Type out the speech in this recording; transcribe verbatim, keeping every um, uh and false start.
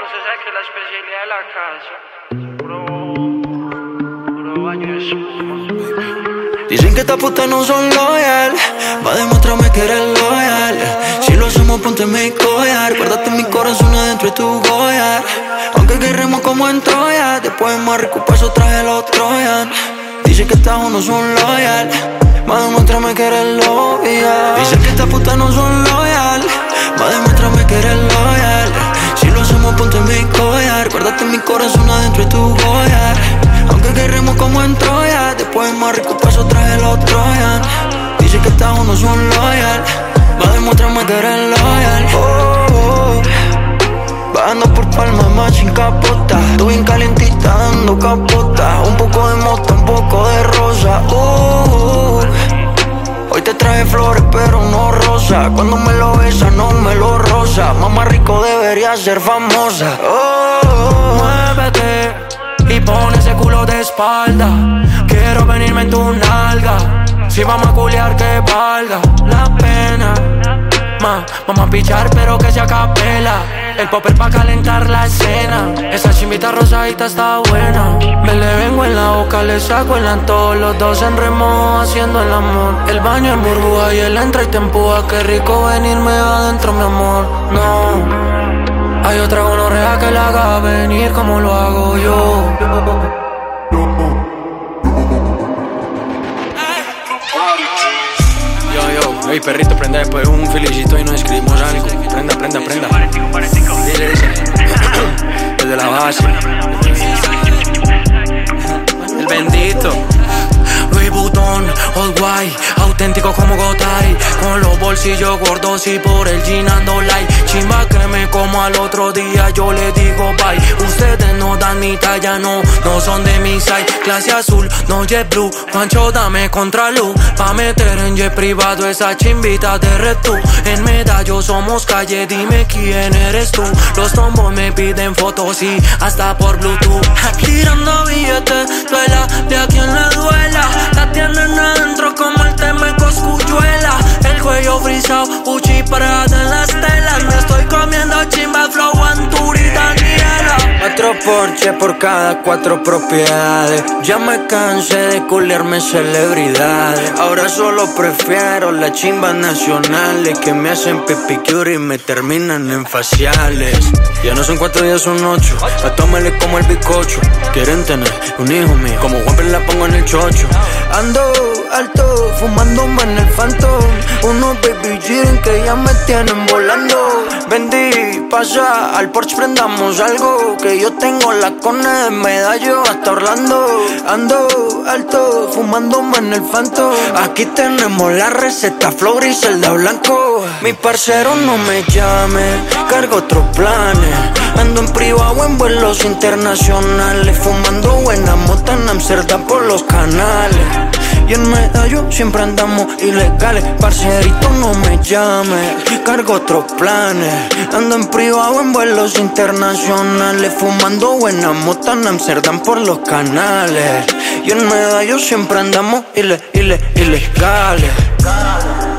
usted sabe que la especialidad de la casa, puro, puro baño de espuma. Dicen que esta puta no son loyal, va a demostrarme que eres loyal. Si lo hacemos ponte mi collar, guárdate mi corazón adentro de tu Goya. Aunque queremos como en Troya, después más rico paso traje los Troyan. Dicen que estas no son loyal, va a demostrarme que eres loyal. Dicen que estas putas no son loyal, va a demostrarme que eres loyal. Si lo hacemos ponte mi collar, guárdate mi corazón adentro de tu Goya. Aunque queremos como en Troya, después más rico paso traje los Troyan. Dice que estas no son loyal, va a demostrarme que eres loyal. Oh, oh. Bajando por Palma más sin capota, tú bien calientita dando capota. Un poco de mota, un poco de rosa. Uh, hoy te traje flores pero no rosa. Cuando me lo besas no me lo rosa. Mamá rico debería ser famosa. Oh, oh. Muévete y pon ese culo de espalda. Quiero venirme en tu nalga. Si vamos a culiar que valga la pena. Ma, vamos a pichar pero que se acapela. El popper pa' calentar la escena. Esa chimbita rosadita está buena. Me le vengo en la boca, le saco el antojo. Los dos en remojo haciendo el amor. El baño en burbuja y él entra y te empuja. Qué rico venirme adentro, mi amor. No, hay otra gonorrea que la haga venir como lo hago yo. Yo, yo, hey perrito, prenda después un felicito y nos escribimos algo. Prenda, prenda, prenda. Dile, dice. El de la base. El bendito. Louis Vuitton, Old White, auténtico como Gotay. Con los bolsillos gordos y por el jean ando light. Chimba que me como al otro día, yo le digo bye. Ustedes no dan mi talla, no, no son de mi size. Clase azul, no jet blue. Pancho, dame contra luz pa' meter en jet privado esa chimbita de Red Two. En Medallo somos calle, dime quién eres tú. Los tombos me piden fotos y hasta por Bluetooth. Tirando billetes, duela de a quien le duela. La tienen adentro como el tema de Coscuyuela. El cuello frisado, Uchi parada en las telas. Me estoy comiendo chimba, flow, Anturi, Daniela. Cuatro Porsche por cada cuatro propiedades. Ya me cansé de culiarme celebridades. Ahora solo prefiero las chimbas nacionales que me hacen pipicure y me terminan en faciales. Ya no son cuatro días, son ocho. A tómale como el bizcocho. Quieren tener un hijo mío, como Juan la pongo en el chocho. Ando alto, fumándome en el Phantom. Unos baby G que ya me tienen volando. Vendí, pasa al Porsche, prendamos algo. Que yo tengo la cone de Medallo hasta Orlando. Ando alto, fumándome en el Phantom. Aquí tenemos la receta, flow, Griselda blanco. Mi parcero no me llame, cargo otros planes. Ando en privado en vuelos internacionales. Fumando buena mota en Amsterdam por los canales. Y en Medallo siempre andamos ilegales. Parcerito no me llame, cargo otros planes. Ando en privado en vuelos internacionales. Fumando buena mota en Amsterdam por los canales. Y en Medallo siempre andamos ile, ile, ilegales.